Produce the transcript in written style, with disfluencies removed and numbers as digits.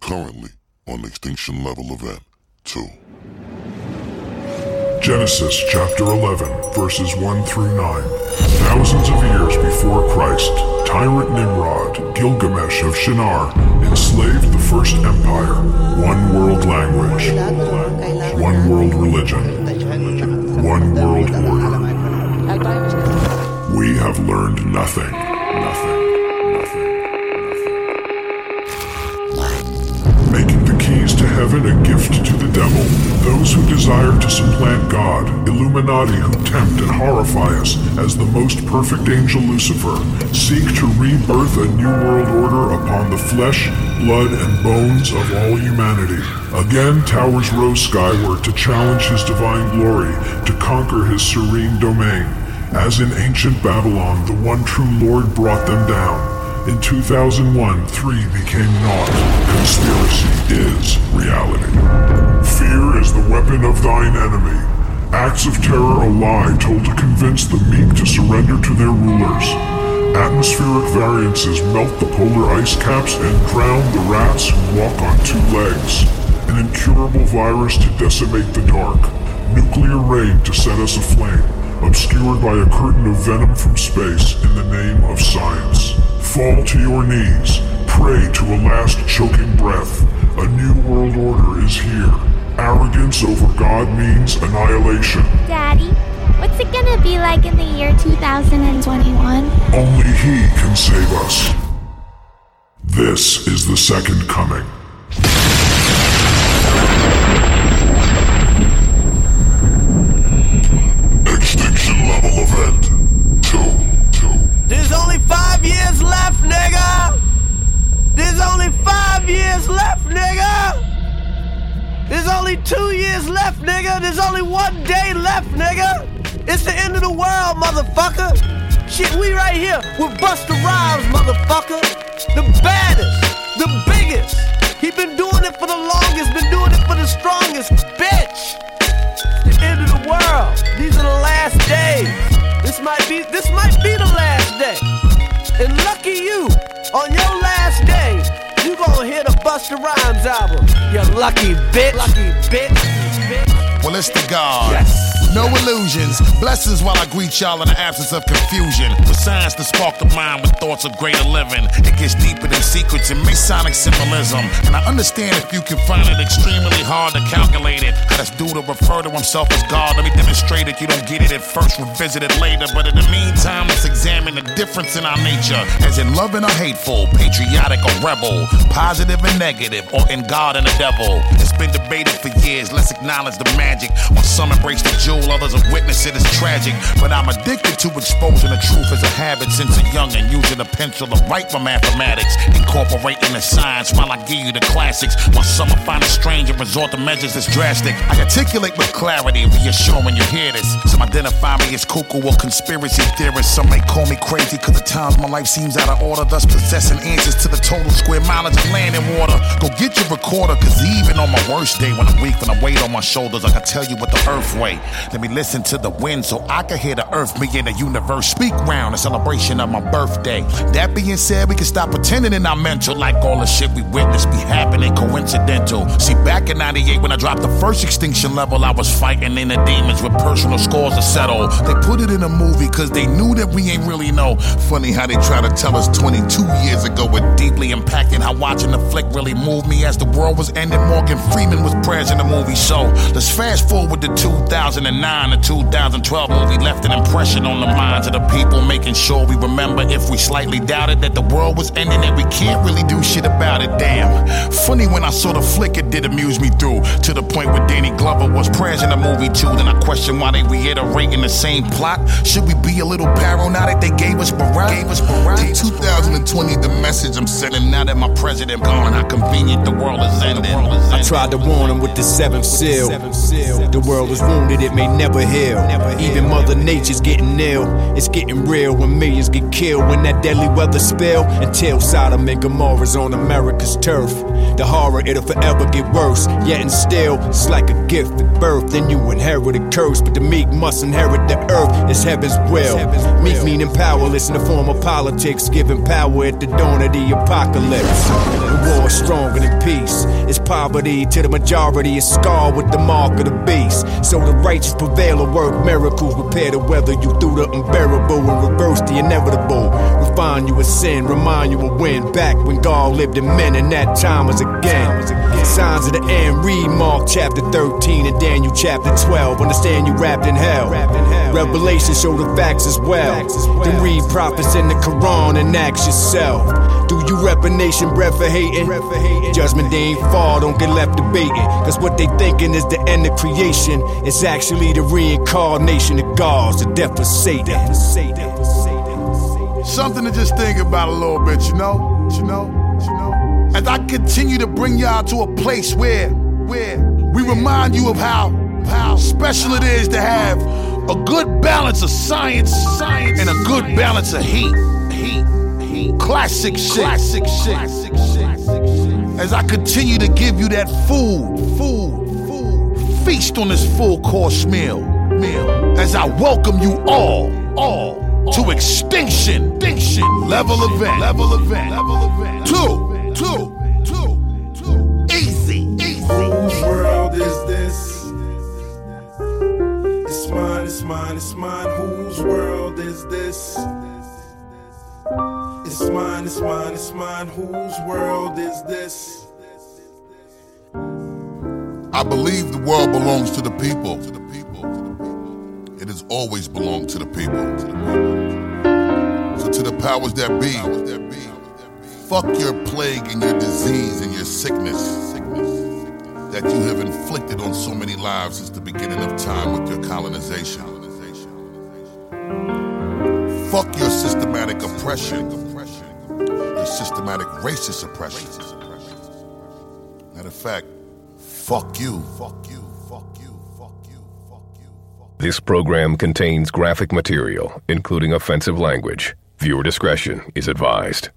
Currently on Extinction Level Event 2. Genesis chapter 11, verses 1 through 9. Thousands of years before Christ, tyrant Nimrod, Gilgamesh of Shinar, enslaved the first empire. One world language, one world religion, one world order. We have learned nothing. Making the keys to heaven a gift to the devil. Those who desire to supplant God, Illuminati who tempt and horrify us as the most perfect angel Lucifer, seek to rebirth a new world order upon the flesh, blood, and bones of all humanity. Again, towers rose skyward to challenge his divine glory, to conquer his serene domain. As in ancient Babylon, the one true Lord brought them down. In 2001, 3 became naught. Conspiracy is reality. Fear is the weapon of thine enemy. Acts of terror a lie told to convince the meek to surrender to their rulers. Atmospheric variances melt the polar ice caps and drown the rats who walk on 2 legs. An incurable virus to decimate the dark. Nuclear rain to set us aflame, obscured by a curtain of venom from space in the name of science. Fall to your knees, pray to a last choking breath. A new world order is here. Arrogance over God means annihilation. Daddy, what's it gonna be like in the year 2021? Only He can save us. This is the second coming. Extinction Level Event 2. There's only 5 years left, nigga! There's only 5 years left, nigga! There's only 2 years left, nigga! There's only 1 day left, nigga! It's the end of the world, motherfucker! Shit, we right here with Busta Rhymes, motherfucker! The baddest, the biggest! He been doing it for the longest, been doing it for the strongest, bitch! The end of the world. These are the last days. This might be the last day. And lucky you, on your last day, you gonna hear the Busta Rhymes album. You lucky bitch. Lucky bitch. Well, it's the God. Yes. No illusions. Blessings while I greet y'all in the absence of confusion. With science to spark the mind with thoughts of greater living. It gets deeper than secrets and Masonic symbolism. And I understand if you can find it extremely hard to calculate it. How this dude to refer to himself as God. Let me demonstrate it. You don't get it at first, revisit it later. But in the meantime, let's examine the difference in our nature. As in loving or hateful, patriotic or rebel, positive and negative, or in God and the devil. It's been debated for years. Let's acknowledge the magic. While some embrace the jewel, others have witnessed it as tragic. But I'm addicted to exposing the truth as a habit since a youngin', using a pencil to write for mathematics, incorporating the science while I give you the classics. While some find it strange and resort to measures that's drastic, I articulate with clarity, reassuring you hear this. Some identify me as cuckoo or conspiracy theorist. Some may call me crazy cause at times my life seems out of order, thus possessing answers to the total square mileage of land and water. Go get your recorder, cause even on my worst day when I'm weak, when I weight on my shoulders, I can tell you what the earth weigh. Let me listen to the wind so I can hear the earth, me and the universe speak round in celebration of my birthday. That being said, we can stop pretending in our mental like all the shit we witnessed be happening coincidental. See, back in 98 when I dropped the first Extinction Level, I was fighting in the demons with personal scores to settle. They put it in a movie cause they knew that we ain't really know. Funny how they try to tell us 22 years ago it deeply impacted how watching the flick really moved me. As the world was ending, Morgan Freeman was present in the movie. So let's fast forward to 2009 to 2012 movie left an impression on the minds of the people, making sure we remember if we slightly doubted that the world was ending and we can't really do shit about it. Damn, funny when I saw the flick, it did amuse me through to the point where Danny Glover was present in the movie too. Then I questioned why they reiterating the same plot. Should we be a little paranoid now that they gave us Barack? In 2020, the message I'm sending now that my president gone, how convenient the world is ending. I tried to warn him with the 7th seal. The world is wounded, it may never heal. Even Mother Nature's getting ill. It's getting real when millions get killed. When that deadly weather spill until Sodom and Gomorrah's on America's turf. The horror, it'll forever get worse. Yet and still, it's like a gift at birth. Then you inherit a curse, but the meek must inherit the earth. It's heaven's will. Meek meaning powerless in the form of politics, giving power at the dawn of the apocalypse. The war is stronger than peace. It's poverty to the majority. It's scarred with the mark of the beast. So the righteous prevail or work miracles. Repair the weather you through the unbearable and reverse the inevitable. Refine you of sin, remind you of when. Back when God lived in men, and that time was again. Signs of the end, read Mark chapter 13 and Daniel chapter 12. Understand you wrapped in hell. Revelation show the facts as well. Then read prophets in the Quran and ask yourself, do you rep a nation bred for hating? Judgment day ain't far, don't get left debating. Cause what they thinking is the end of creation. It's actually the reincarnation of gods, the death of Satan. Something to just think about a little bit, you know? As I continue to bring y'all to a place where we remind you of how special it is to have a good balance of science and a good balance of heat. Classic shit. As I continue to give you that food. Feast on this full course meal. As I welcome you all to Extinction Level Event. Two. Easy. Whose world is this? It's mine. Whose world is this? It's mine. Whose world is this? I believe the world belongs to the people. It has always belonged to the people. So to the powers that be, fuck your plague and your disease and your sickness that you have inflicted on so many lives since the beginning of time with your colonization. Fuck your systematic oppression, your systematic racist oppression. Matter of fact, fuck you. This program contains graphic material, including offensive language. Viewer discretion is advised.